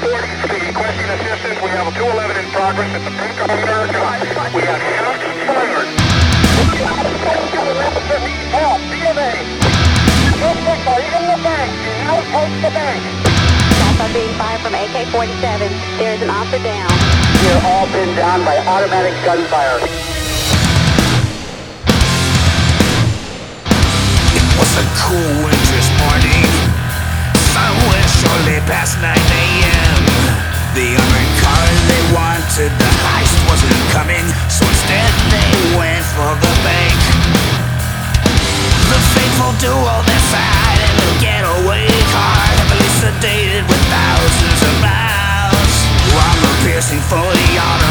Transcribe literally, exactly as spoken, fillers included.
forty, requesting assistance. We have a two eleven in progress at the Bank of America. We have shots fired. Help, B of A. Suspects are in the bank. Now approach the bank. Shots are being fired from A K forty-seven. There is an officer down. We are all pinned down by automatic gunfire. It was a cool winter's morning, somewhere shortly past nine a m The armored car they wanted, the heist wasn't coming, so instead they went for the bank. The faithful duo that side in the getaway car, heavily sedated with thousands of miles. Armor piercing forty auto